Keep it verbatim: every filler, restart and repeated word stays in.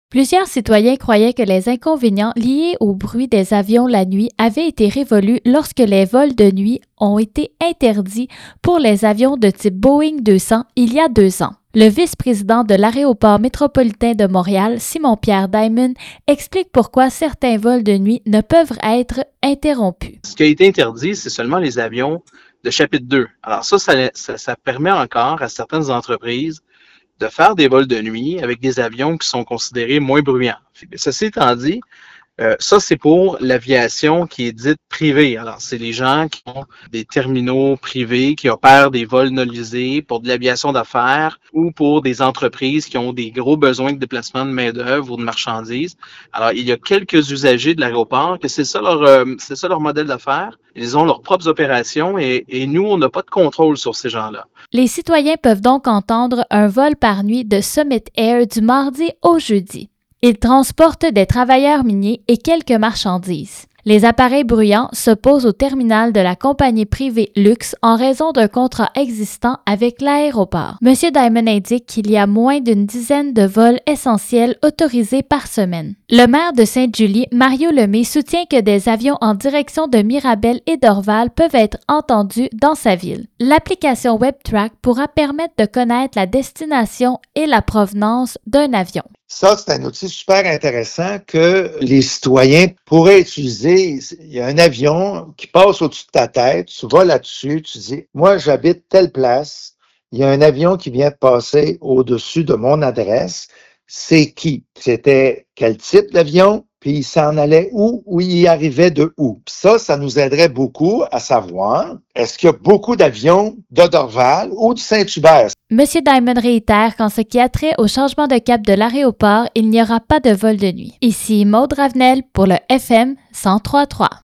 Plusieurs citoyens croyaient que les inconvénients liés au bruit des avions la nuit avaient été révolus lorsque les vols de nuit ont été interdits pour les avions de type Boeing deux cents il y a deux ans. Le vice-président de l'aéroport métropolitain de Montréal, Simon-Pierre Diamond, explique pourquoi certains vols de nuit ne peuvent être interrompus. Ce qui a été interdit, c'est seulement les avions de chapitre deux. Alors ça, ça, ça, ça permet encore à certaines entreprises de faire des vols de nuit avec des avions qui sont considérés moins bruyants. Ceci étant dit, euh, ça, c'est pour l'aviation qui est dite privée. Alors, c'est les gens qui ont des terminaux privés, qui opèrent des vols nolisés pour de l'aviation d'affaires ou pour des entreprises qui ont des gros besoins de déplacement de main-d'œuvre ou de marchandises. Alors, il y a quelques usagers de l'aéroport que c'est ça leur, euh, c'est ça leur modèle d'affaires. Ils ont leurs propres opérations et, et nous, on n'a pas de contrôle sur ces gens-là. Les citoyens peuvent donc entendre un vol par nuit de Summit Air du mardi au jeudi. Ils transportent des travailleurs miniers et quelques marchandises. Les appareils bruyants se posent au terminal de la compagnie privée Lux en raison d'un contrat existant avec l'aéroport. M. Diamond indique qu'il y a moins d'une dizaine de vols essentiels autorisés par semaine. Le maire de Sainte-Julie, Mario Lemay, soutient que des avions en direction de Mirabel et d'Orval peuvent être entendus dans sa ville. L'application WebTrack pourra permettre de connaître la destination et la provenance d'un avion. Ça, c'est un outil super intéressant que les citoyens pourraient utiliser. Il y a un avion qui passe au-dessus de ta tête, tu vas là-dessus, tu dis « Moi, j'habite telle place, il y a un avion qui vient de passer au-dessus de mon adresse. C'est qui? C'était quel type d'avion? Puis il s'en allait où? Ou il arrivait de où? » Ça, ça nous aiderait beaucoup à savoir est-ce qu'il y a beaucoup d'avions de Dorval ou de Saint-Hubert? M. Diamond réitère qu'en ce qui a trait au changement de cap de l'aéroport, il n'y aura pas de vol de nuit. Ici Maude Ravenel pour le F M cent trois point trois.